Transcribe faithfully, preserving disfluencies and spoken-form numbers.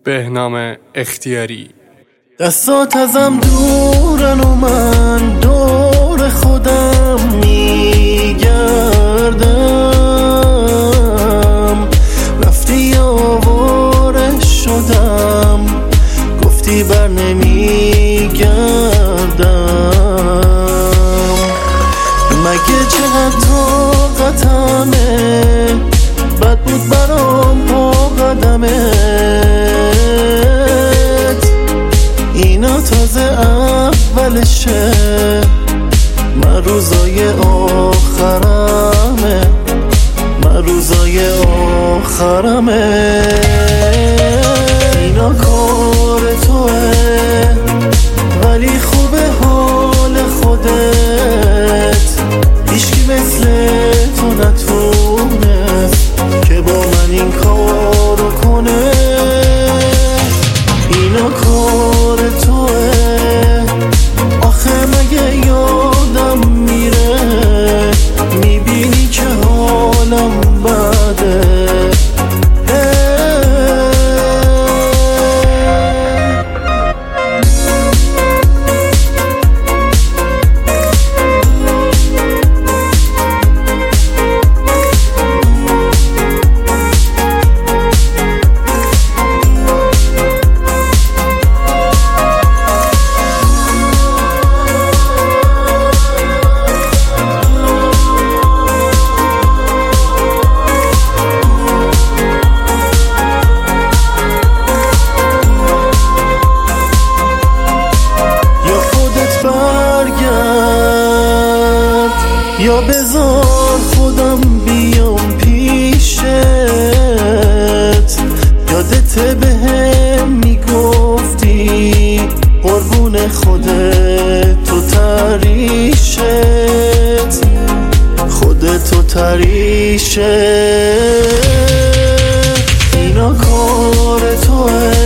بهنام اختیاری. دستات ازم دورن و من دور خودم میگردم، رفتی آواره شدم، گفتی بر نمیگردم. مگه چقدر طاقتمه، بد بود برام پا قدمت، اینا تازه اولشه، من روزای آخرمه، من روزای آخرمه. اینا کار توه ولی خوبه حال خودت، هیچکی مثل تو نتونست که با من این کارو کنه. اینا کار توه، آخه مگه یادم میره، میبینی که حالم بده. یا بذار خودم بیام پیشت، یادت بهم میگفتی قربون خودت تو تریشت، خودت تو تریشت. اینا کار توه